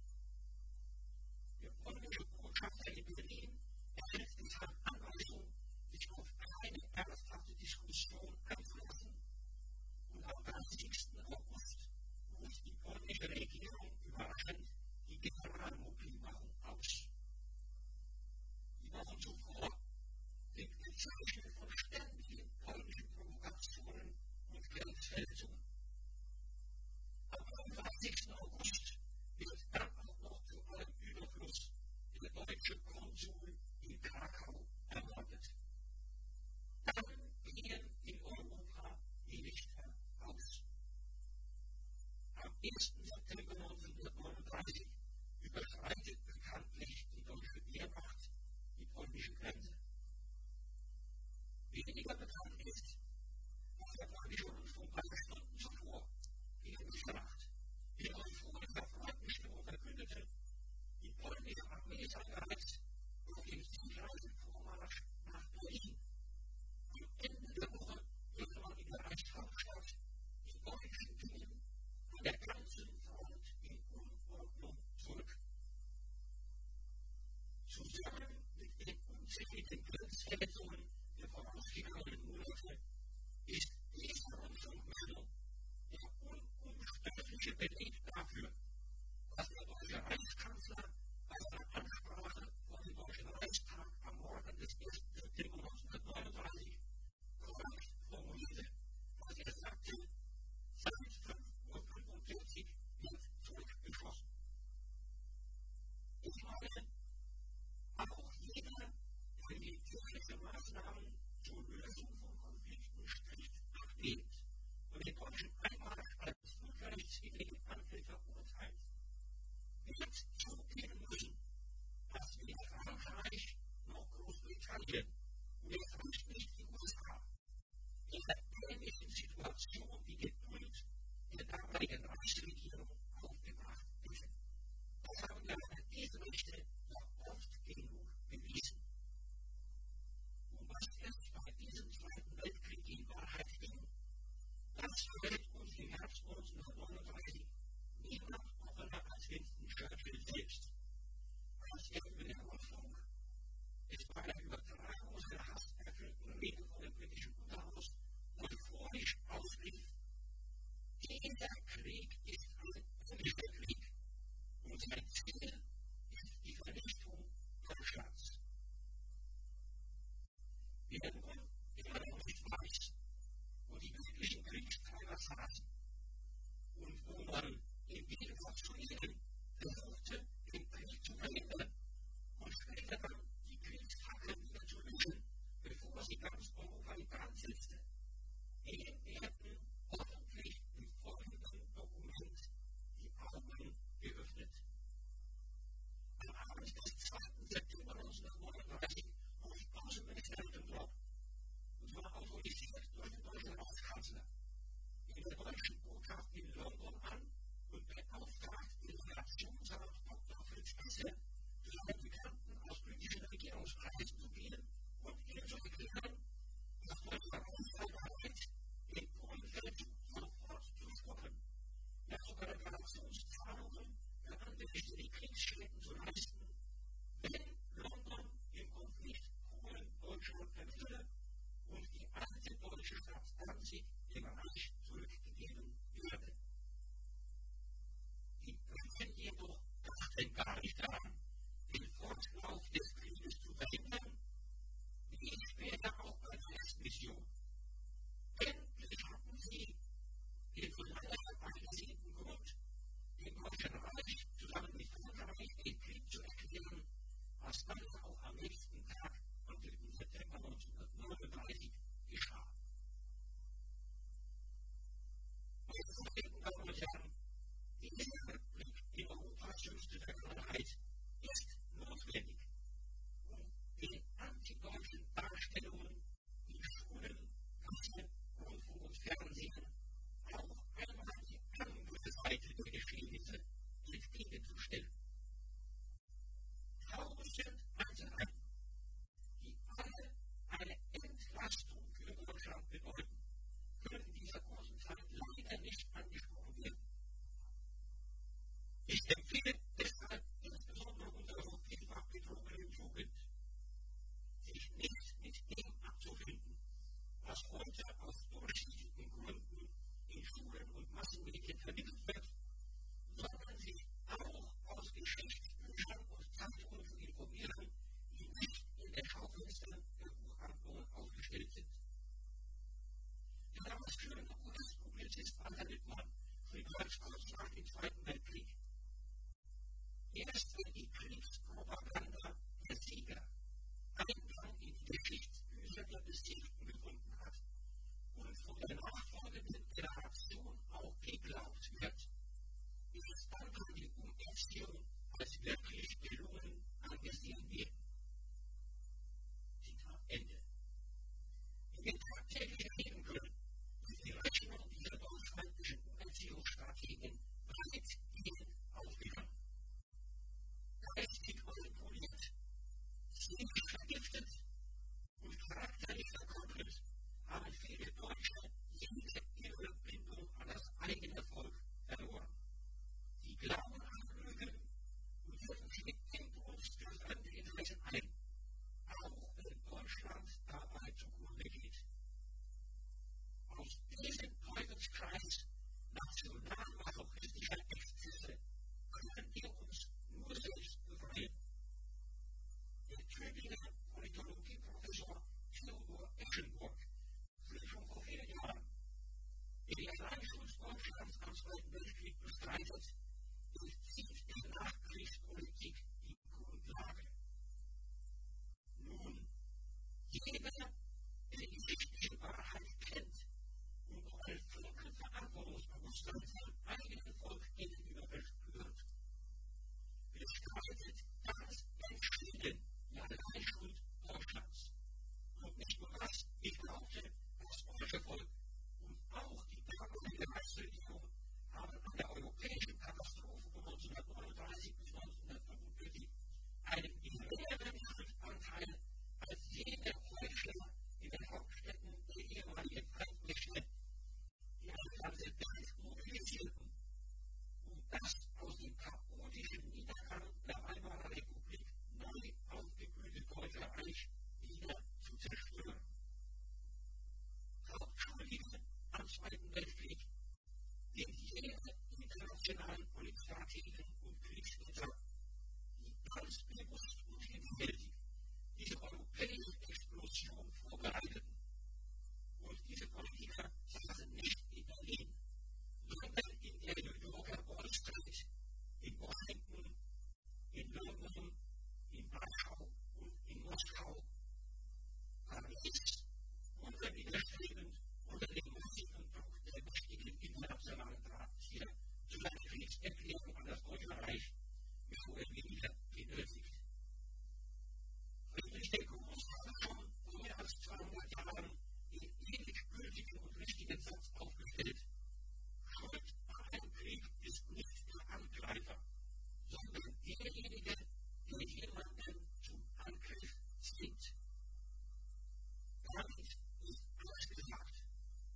Der polnische Botschafter in Berlin erhält deshalb Anweisung, sich auf keine ernsthafte Diskussion einzulassen, und am dreißigsten August ruft die polnische Regierung überraschend die Generalmobilmachung aus. Die Wochen zuvor sind gezeichnet von ständigen polnischen Provokationen und Geldfälschungen. Am einunddreißigsten August wird dann auch noch zu allem Überfluss der deutsche Konsul in Krakau ermordet. Dann gehen in Europa die Lichter aus. Am ersten September neunzehnhundertneununddreißig überschreitet bekanntlich die deutsche Wehrmacht die polnische Grenze. Weniger bekannt ist, dass der polnische Rundfunk drei Stunden zuvor, gegen Mitternacht, in euphorischer Freudenstimmung verkündete, die polnische Armee sei bereits auf dem siegreichen Vormarsch nach Berlin. Am Ende der Woche würde man in der Reichshauptstadt die deutschen Truppen an der ganzen Front in Unordnung zurück. Zusammen mit den unzähligen Grenzverletzungen der vorausgegangenen Monate ist diese Rundfunkmeldung der unumstößliche Beleg dafür, dass der deutsche Reichskanzler bei seiner Ansprache vor dem Deutschen Reichstag am Morgen des ersten September neunzehnhundertneununddreißig korrekt formulierte, dass er sagte, seit fünf Uhr fünfundvierzig wird zurückgeschossen. Ich meine, auch jeder, der militärische Maßnahmen zur Lösung von Konflikten strikt ablehnt und den deutschen Einmarsch als völkerrechtswidrigen Angriff verurteilt, wird zugeben müssen, dass weder Frankreich noch Großbritannien und jetzt reicht nicht die U S A in der ähnlichen Situation die Geduld der damaligen Reichsregierung aufgebracht hätten. Das haben wir an diese Rechte ja oft genug bewiesen. Und was erst bei diesem Zweiten Weltkrieg in Wahrheit ging, das verrät uns im Herbst neunzehnhundertneununddreißig niemand offener als Winston Churchill selbst. Als er über den Rundfunk, es bei einer Übertragung seiner hasserfüllten Rede vor dem britischen Unterhaus, euphorisch ausrief: Dieser Krieg ist ein politischer Krieg und sein Ziel ist die Vernichtung Deutschlands. Wer nun immer noch nicht weiß, wo die wirklichen Kriegstreiber saßen und wo man im Gegensatz zu ihnen versuchte, den Krieg zu verhindern und später dann die Kriegsfackel wieder zu löschen, bevor sie ganz Europa in Brand setzte, denen werden hoffentlich im folgenden Dokument die Augen geöffnet. Am Abend des zweiten September neunzehnhundertneununddreißig ruft Außenminister Ribbentrop, und zwar autorisiert durch den deutschen Reichskanzler, in der deutschen Botschaft in London an und beauftragt den Redaktionsrat Doktor Fritz Esser, ganz kurz nach dem Zweiten Weltkrieg. Erst wenn die Kriegspropaganda der Sieger Eingang in die Geschichtsbücher der Besiegten gefunden hat und von der nachfolgenden Generation auch geglaubt wird, erst dann kann die Umerziehung als wirklich gelungen angesehen werden. Zitat Ende. In den tagtäglichen Leben können ist die Rechnung dieser deutschlandischen Umerziehungsstrategien weitgehend aufgegangen. Geistig manipuliert, seelisch vergiftet und charakterlich verkoppelt haben viele Deutsche jede ihre Bindung an das eigene Volk verloren. Sie glauben an Lügen und setzen sich mit Inbrunst für fremde Interessen ein, auch wenn Deutschland dabei zugrunde geht. Aus diesem Teufelskreis nationalmasochistischer Exzesse können wir uns nur selbst befreien. Der Tübinger Politologieprofessor Theodor Eschenburg schrieb schon vor vielen Jahren, der die Alleinschuld Deutschlands am Zweiten Weltkrieg bestreitet, durchzieht der Nachkriegspolitik die Grundlage. Nun, jeder, der die geschichtliche Wahrheit kennt und noch ein Funken Verantwortungsbewusstsein seinem eigenen Volk gegenüber verspürt, bestreitet ganz entschieden die Alleinschuld Deutschlands. Und nicht nur das, ich behaupte, das deutsche Volk und auch die damalige Reichsregierung haben an der europäischen Katastrophe von neunzehnhundertneununddreißig bis neunzehnhundertfünfundvierzig einen geringeren Schuldanteil als jede Heuchler in den Hauptstädten der ehemaligen Feindmächte, die eine ganze Welt mobilisierten, um das aus dem chaotischen Niedergang der Weimarer Republik neu aufgeblühte Deutsche Reich wieder zu zerstören. Hauptschuldige am Zweiten Weltkrieg sind jene internationalen Politstrategen und Kriegsritter, die ganz bewusst und hinterhältig diese europäische Explosion vorbereiteten. Und diese Politiker saßen nicht in Berlin, sondern in der New Yorker Wall Street, in Washington, in London, in Warschau und in Moskau. Paris, unterwiderstrebend unter dem massiven Druck der mächtigen internationalen Drahtzieher zu einer Kriegserklärung an das Deutsche Reich, bevor er wieder benötigt. Friedrich der Große hat schon vor mehr als zweihundert Jahren den ewig gültigen und richtigen Satz aufgestellt: Schuld an einem Krieg ist nicht der Angreifer, sondern derjenige, der jemanden zum Angriff zwingt. Damit ist alles gesagt.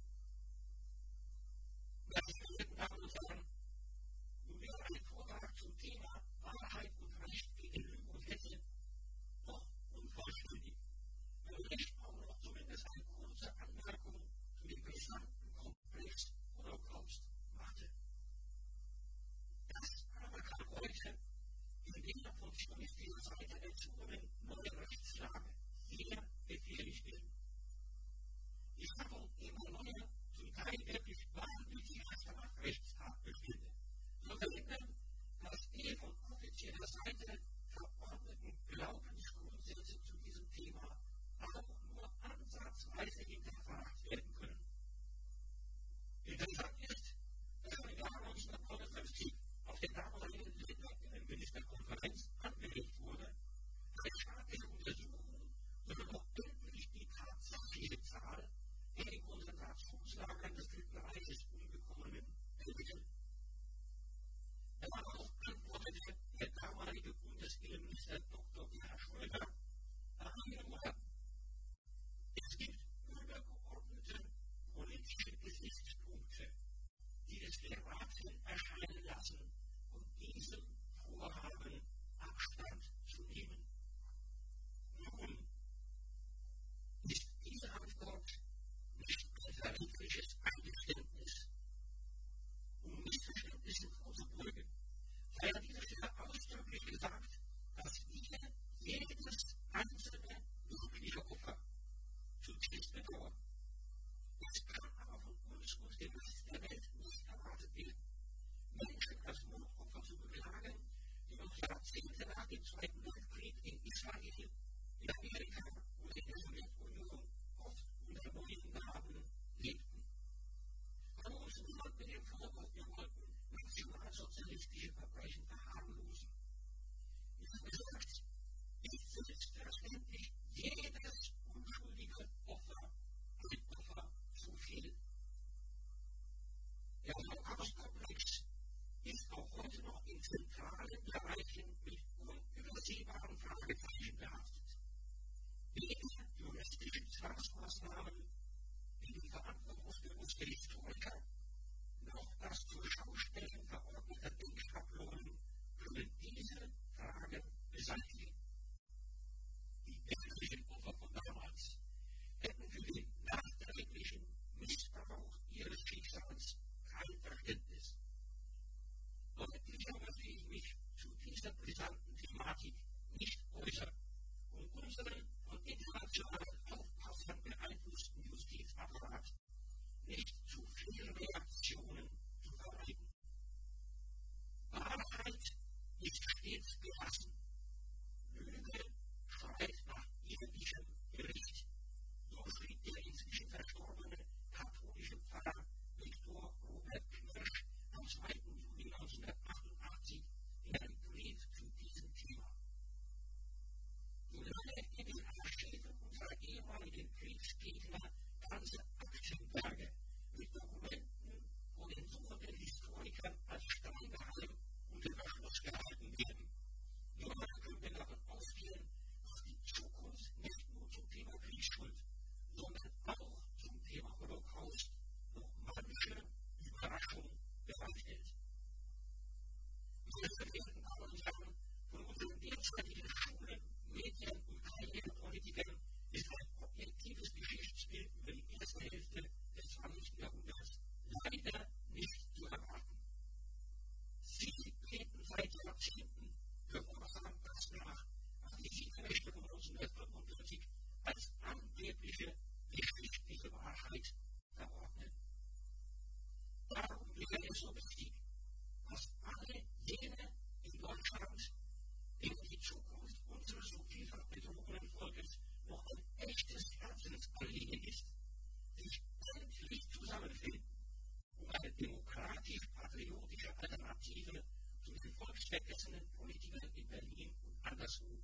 Meine verehrten Damen und Herren, nun wäre ein Vortrag zum Thema Wahrheit und Recht gegen Lügen und Hetze noch unvollständig, wenn ich auch noch zumindest eine kurze Anmerkung zu dem gesamten Komplex Holocaust machte. Das aber kann heute in der von zionistischer Seite erzogenen neuen Rechtslage sehr gefährlich werden. Die Schaffung immer neuer, zum Teil wirklich wahnwitziger Strafrechtstatbestände soll verhindern, dass die von offizieller Seite verordneten Glaubensgrundsätze zu diesem Thema auch nur ansatzweise hinterfragt werden können. Interessant ist, dass im Jahr neunzehnhundertneunundfünfzig auf der damaligen Länderinnenministerkonferenz angelegt wurde, eine staatliche Untersuchung soll noch endlich die tatsächliche Zahl der in Konzentrationslagern des Dritten Reiches umgekommenen ermitteln. Darauf antwortete der damalige Bundesinnenminister Doktor Gerhard Schröder nach einigen Monaten: Es gibt übergeordnete politische Gesichtspunkte, die es geraten erscheinen lassen, von diesem Vorhaben Abstand zu nehmen. Nun ist diese Antwort nicht ein verbindliches Eingeständnis, um Missverständnissen vorzubeugen, weil an dieser Stelle ausdrücklich gesagt, dass wir jedes einzelne mögliche Opfer zutiefst bedauern. Es kann aber von uns und dem Rest der Welt nicht erwartet werden, Menschen als Mordopfer zu beklagen, die noch Jahrzehnte nach dem Zweiten Weltkrieg in Israel, in Amerika und in der Sowjetunion oft unter neuen Namen lebten. Man muss niemand mit dem Vorwurf, wir wollten nationalsozialistische Verbrechen verharmlosen. Wie gesagt, ist selbstverständlich jedes unschuldige Opfer ein Opfer zu viel. Der Holocaust-Komplex ist auch heute noch in zentralen Bereichen mit unübersehbaren Fragezeichen behaftet. Weder juristische Zwangsmaßnahmen wie die verantwortungsbewusste Historiker noch das zur Schaustellung verordnete Denkschablonen können diese Fragen beseitigen. Die wirklichen Opfer von damals hätten für den nachträglichen Missbrauch ihres Schicksals kein Verständnis. Deutlicher möchte ich mich zu dieser brisanten Thematik nicht äußern, um unseren von internationalen Aufpassern beeinflussten Justizapparat nicht zu vielen Reaktionen zu verleiten. Wahrheit ist stets gelassen. Lüge schreit nach irdischem Gericht. So schrieb der inzwischen verstorbene katholische Pfarrer Viktor Robert Knirsch am zweiten Juli neunzehnhundertachtundachtzig in einem Brief zu diesem Thema. Solange in den Archiven unserer ehemaligen Kriegsgegner ganze Aktenberge mit Dokumenten von den suchenden Historikern als steingeheim unter Verschluss gehalten werden, nur können wir davon ausgehen, dass die Zukunft nicht nur zum Thema Kriegsschuld, sondern auch zum Thema Holocaust noch manche Überraschung bereithält. Meine verehrten Damen und Herren, von unseren derzeitigen Schulen, Medien und Karrierepolitikern ist ein objektives Geschichtsbild über die erste Hälfte des zwanzigsten Jahrhunderts leider nicht zu erwarten. Sie treten seit Jahrzehnten gehorsam das nach, was die Siegermächte von neunzehnhundertfünfundvierzig als angebliche geschichtliche Wahrheit verordnen. Darum wäre es so wichtig, dass alle jene in Deutschland, denen die Zukunft unseres so vielfach bedrohten Volkes noch ein echtes Herzensanliegen ist, sich endlich zusammenfinden, um eine demokratisch-patriotische Alternative zu den volksvergessenen Politikern in Berlin und anderswo